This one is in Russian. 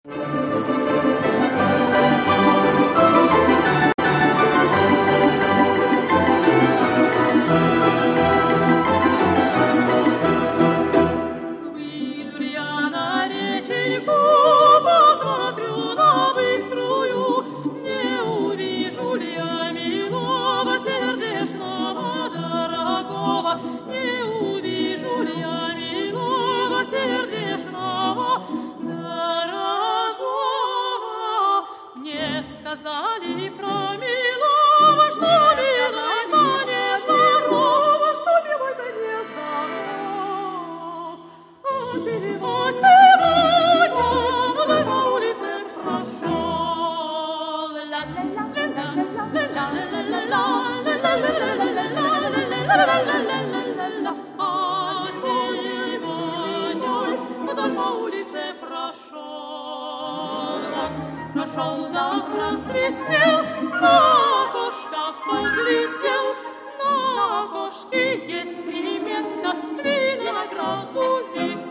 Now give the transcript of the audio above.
Сказали про милого, что милый-то нездоров, что милый-то нездоров. А сегодня по улице прошел. А сегодня по улице прошел. Прошел, да просвистел, на окошко поглядел. На окошке есть приметка, к винограду висит.